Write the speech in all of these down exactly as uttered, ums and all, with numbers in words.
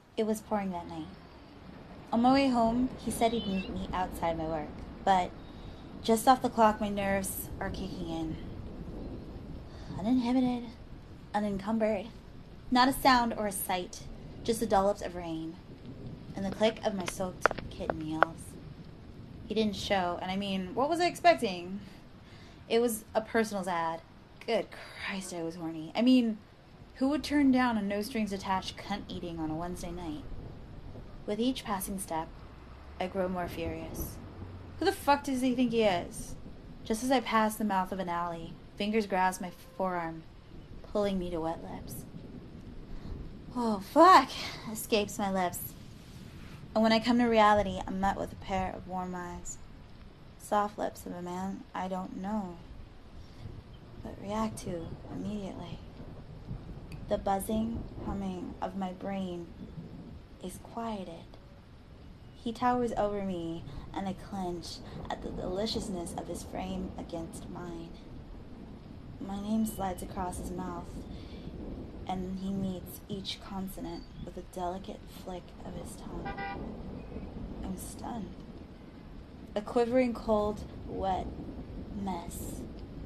It was pouring that night. On my way home, he said he'd meet me outside my work, but just off the clock, my nerves are kicking in. Uninhibited, unencumbered, not a sound or a sight, just the dollops of rain and the click of my soaked kitten heels. He didn't show, and I mean, what was I expecting? It was a personals ad. Good Christ, I was horny. I mean, who would turn down a no-strings-attached cunt eating on a Wednesday night? With each passing step, I grow more furious. Who the fuck does he think he is? Just as I pass the mouth of an alley, fingers grasp my forearm, pulling me to wet lips. Oh, fuck, escapes my lips. And when I come to reality, I'm met with a pair of warm eyes. Soft lips of a man I don't know, but react to immediately. The buzzing, humming of my brain is quieted. He towers over me, and I clench at the deliciousness of his frame against mine. My name slides across his mouth, and he meets each consonant with a delicate flick of his tongue. I'm stunned. A quivering, cold, wet mess.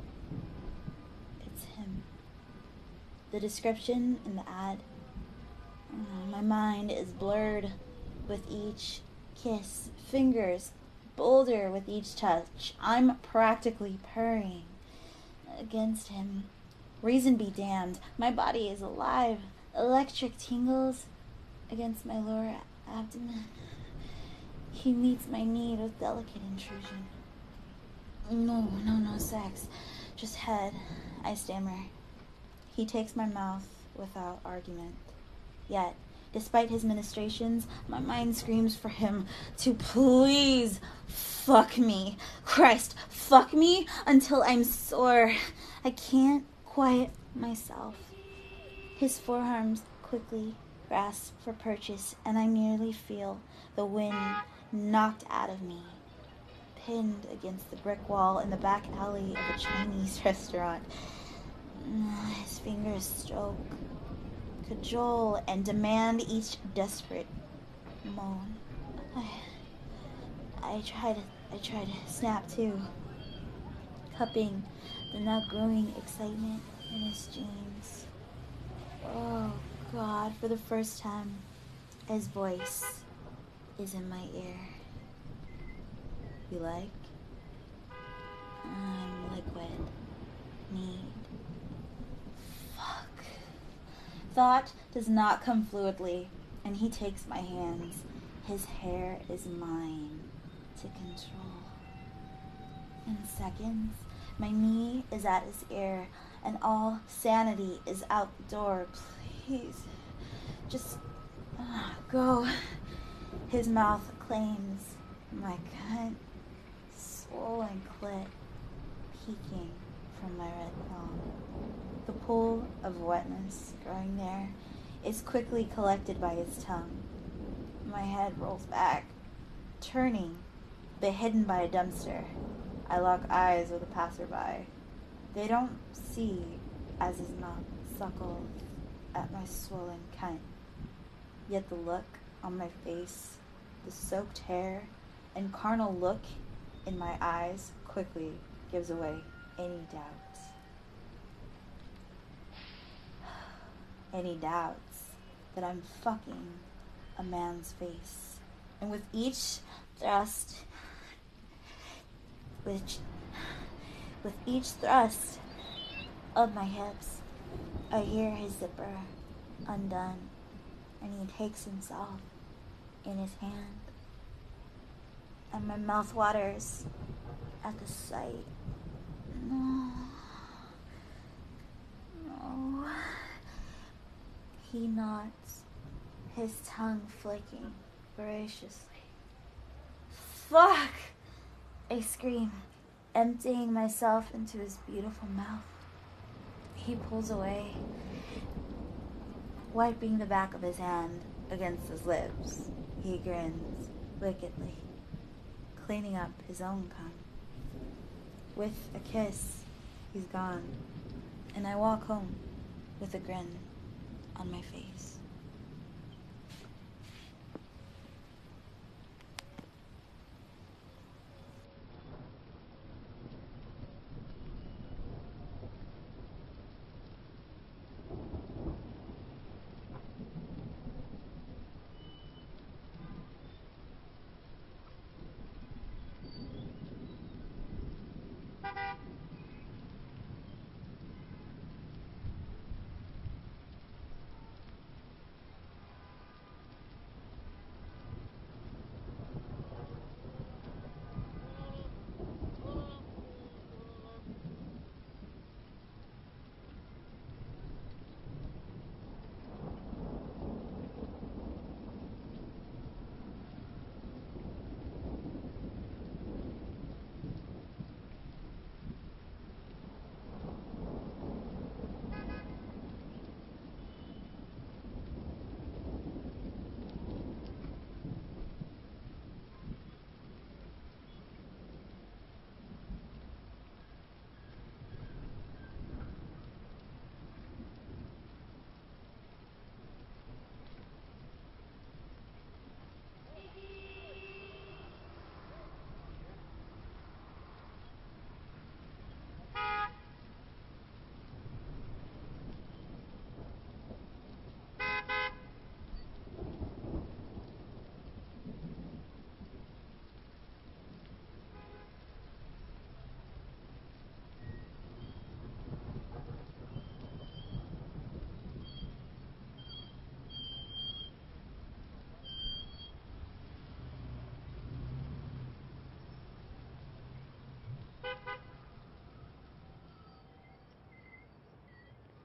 It's him. The description in the ad. Uh, my mind is blurred with each kiss. Fingers bolder with each touch. I'm practically purring against him. Reason be damned. My body is alive. Electric tingles against my lower abdomen. He meets my need with delicate intrusion. No, no, no sex. Just head. I stammer. He takes my mouth without argument. Yet, despite his ministrations, my mind screams for him to please fuck me. Christ, fuck me until I'm sore. I can't quiet myself. His forearms quickly grasp for purchase, and I nearly feel the wind knocked out of me, pinned against the brick wall in the back alley of a Chinese restaurant. His fingers stroke, cajole, and demand each desperate moan. I, I try to, I try to snap too, cupping the now growing excitement in his jeans. Oh God, for the first time, his voice is in my ear. You like? I'm liquid. Need. Fuck. Thought does not come fluidly, and he takes my hands. His hair is mine to control. In seconds, my knee is at his ear, and all sanity is out the door. Please, just uh, go. His mouth claims my cunt, swollen clit peeking from my red thumb. The pool of wetness growing there is quickly collected by his tongue. My head rolls back, turning, but hidden by a dumpster. I lock eyes with a passerby. They don't see as his mouth suckles at my swollen cunt. Yet the look on my face, the soaked hair, and carnal look in my eyes quickly gives away any doubts. Any doubts that I'm fucking a man's face. And with each thrust, which, with each thrust of my hips, I hear his zipper undone, and he takes himself in his hand, and my mouth waters at the sight. No, no. He nods, his tongue flicking voraciously. Fuck! I scream, emptying myself into his beautiful mouth. He pulls away, wiping the back of his hand against his lips. He grins wickedly, cleaning up his own cum. With a kiss, he's gone, and I walk home with a grin on my face.